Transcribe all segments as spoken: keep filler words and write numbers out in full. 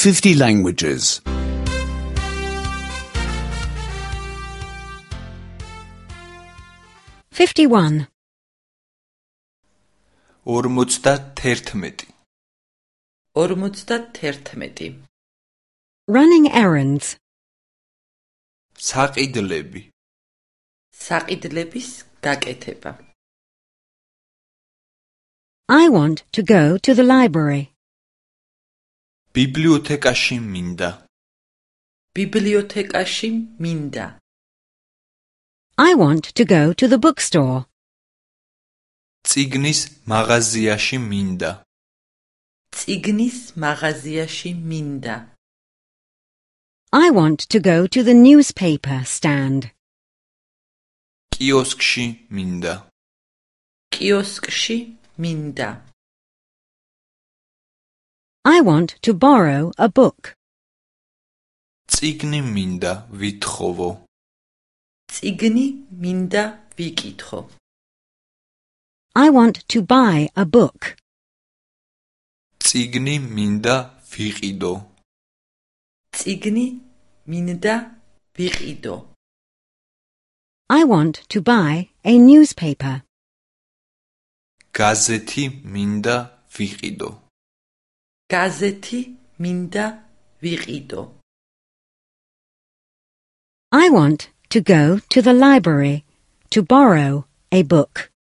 fifty languages. fifty-one. ორმოცდათერთმეტი. ორმოცდათერთმეტი. Running errands. საყიდლები. საყიდლების გაკეთება. I want to go to the library. ბიბლიოთეკაში მინდა. ბიბლიოთეკაში მინდა. I want to go to the bookstore. წიგნის მაღაზიაში მინდა. წიგნის მაღაზიაში მინდა. I want to go to the newspaper stand. კიოსკში მინდა. კიოსკში მინდა. I want to borrow a book. წიგნი მინდა ვითხოვო. წიგნი მინდა ვიკითხო. I want to buy a book. წიგნი მინდა ვიყიდო. წიგნი მინდა ვიყიდო. I want to buy a newspaper. გაზეთი მინდა ვიყიდო. გაზეთი მინდა ვიყიდო. I want to go to the library to borrow a book.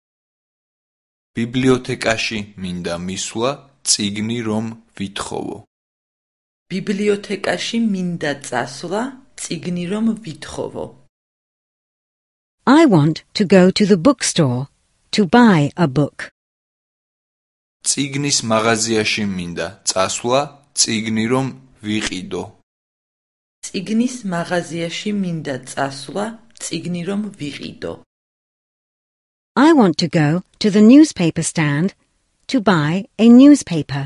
ბიბლიოთეკაში მინდა მისვლა წიგნი რომ ვითხოვო. ბიბლიოთეკაში მინდა წასვლა წიგნი რომ ვითხოვო. I want to go to the bookstore to buy a book. წიგნის მაღაზიაში მინდა წასვლა წიგნი რომ ვიყიდო. წიგნის მაღაზიაში მინდა წასვლა წიგნი რომ ვიყიდო. I want to go to the newspaper stand to buy a newspaper.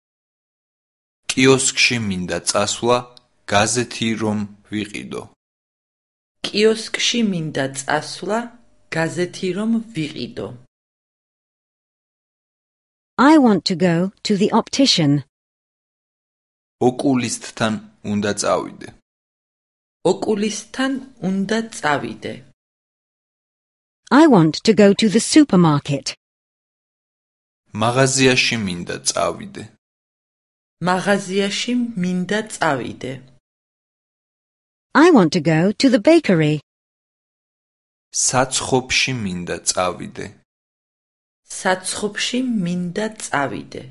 კიოსკში მინდა წასვლა გაზეთი რომ ვიყიდო. კიოსკში მინდა წასვლა გაზეთი რომ ვიყიდო. I want to go to the optician. ოკულისტთან უნდა წავიდე. ოკულისტთან უნდა წავიდე. I want to go to the supermarket. მაღაზიაში მინდა წავიდე. მაღაზიაში მინდა წავიდე. I want to go to the bakery. საცხობში მინდა წავიდე. საცხობში მინდა წავიდე.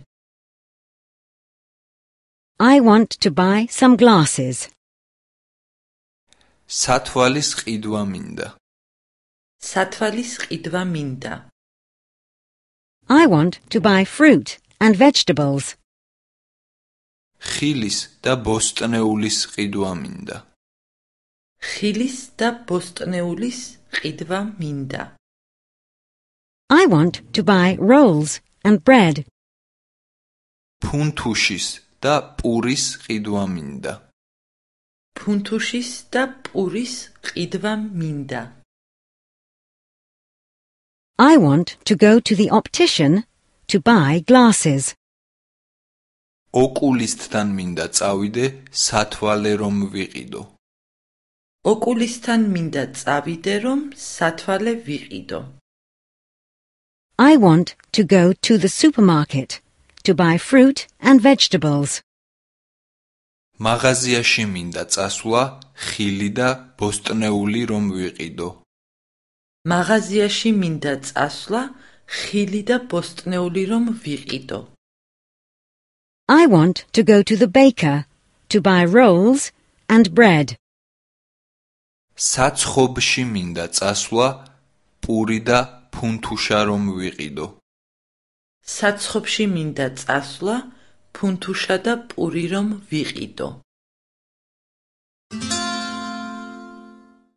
I want to buy some glasses. სათვალის ყიდვა მინდა. სათვალის ყიდვა მინდა. I want to buy fruit and vegetables. ხილის და ბოსტნეულის ყიდვა მინდა. ხილის და ბოსტნეულის ყიდვა მინდა. I want to buy rolls and bread. ფუნთუშის და პურის ყიდვა მინდა. ფუნთუშის და პურის ყიდვა მინდა. I want to go to the optician to buy glasses. ოკულისტთან მინდა წავიდე სათვალე რომ ვიყიდო. ოკულისტთან მინდა წავიდე რომ სათვალე ვიყიდო. I want to go to the supermarket to buy fruit and vegetables. მაღაზიაში მინდა წასვლა ხილი და ბოსტნეული რომ ვიყიდო. მაღაზიაში მინდა წასვლა ხილი და ბოსტნეული რომ ვიყიდო. I want to go to the baker to buy rolls and bread. საცხობში მინდა წასვლა პური და ფუნთუშა რომ ვიყიდო. საცხობში მინდა წასვლა ფუნთუშა და პური რომ ვიყიდო.